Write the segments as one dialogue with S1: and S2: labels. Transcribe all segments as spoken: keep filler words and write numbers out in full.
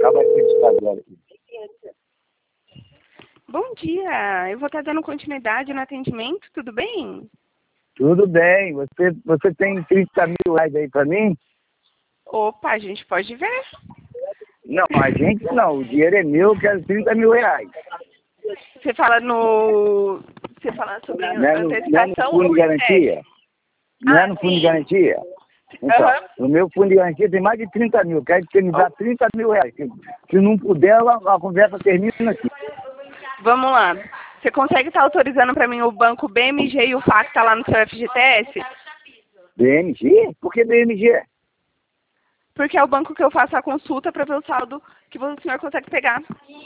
S1: acaba de registrar agora aqui.
S2: Bom dia, eu vou estar dando continuidade no atendimento, tudo bem?
S1: Tudo bem, você, você tem trinta mil reais aí para mim?
S2: Opa, a gente pode ver.
S1: Não, a gente não, o dinheiro é meu, eu quero trinta mil reais.
S2: Você fala no... Você fala sobre
S1: Não é no, não é no
S2: antecipação
S1: fundo
S2: ou
S1: de garantia? Não
S2: Ah,
S1: é no fundo de
S2: sim.
S1: garantia? Então,
S2: Aham.
S1: no meu fundo de garantia tem mais de trinta mil, quero que você me dá trinta mil reais. Se, se não puder, a, a conversa termina aqui.
S2: Vamos lá. Você consegue estar autorizando para mim o banco B M G e o Facta lá no seu F G T S?
S1: B M G? Por que B M G?
S2: Porque é o banco que eu faço a consulta para ver o saldo que o senhor consegue pegar.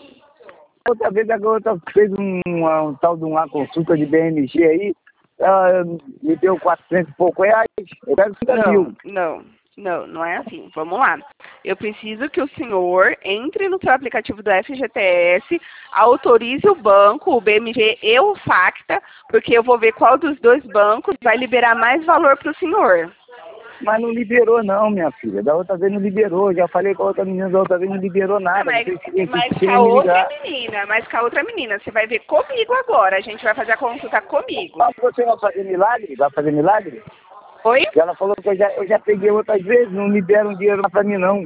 S1: Outra vez a garota fez um, uma, um tal de uma consulta de B M G aí, ela me deu quatrocentos e pouco reais, eu quero trinta mil.
S2: Não, não, não, não é assim. Vamos lá. Eu preciso que o senhor entre no seu aplicativo do F G T S, autorize o banco, o B M G e o Facta, porque eu vou ver qual dos dois bancos vai liberar mais valor para o senhor.
S1: Mas não liberou não, minha filha. Da outra vez não liberou. Já falei com a outra menina, da outra vez não liberou nada.
S2: Ah, mas,
S1: Vocês queriam
S2: mas
S1: que
S2: com a
S1: me
S2: outra
S1: ligar.
S2: menina, mas com a outra menina, você vai ver comigo agora. A gente vai fazer a consulta comigo.
S1: Mas você vai fazer milagre? Vai fazer milagre?
S2: Oi?
S1: E ela falou que eu já, eu já peguei outras vezes, não liberam dinheiro lá pra mim não.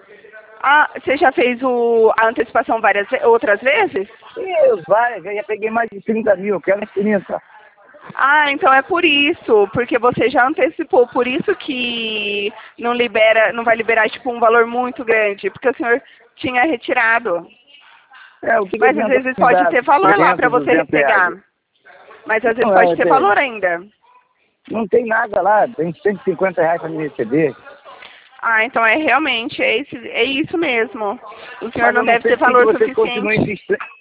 S2: Ah, você já fez o, a antecipação várias ve- outras vezes?
S1: Eu, vai, eu já peguei mais de trinta mil, eu quero trinta.
S2: Ah, então é por isso, porque você já antecipou, por isso que não libera, não vai liberar tipo um valor muito grande, porque o senhor tinha retirado.
S1: É, o que
S2: Mas
S1: que
S2: às
S1: adianta
S2: vezes
S1: me
S2: pode
S1: dar
S2: ter valor lá para
S1: trezentos,
S2: você
S1: duzentos
S2: pegar.
S1: reais?
S2: Mas às vezes
S1: Não,
S2: pode
S1: é,
S2: ter
S1: tem,
S2: valor ainda.
S1: não tem nada lá, tem cento e cinquenta reais pra me receber.
S2: Ah, então é realmente, é, esse, é isso mesmo. O senhor
S1: Mas
S2: não
S1: eu não
S2: deve
S1: sei
S2: ter
S1: por que que
S2: valor
S1: vocês continuam
S2: suficiente.
S1: insistindo.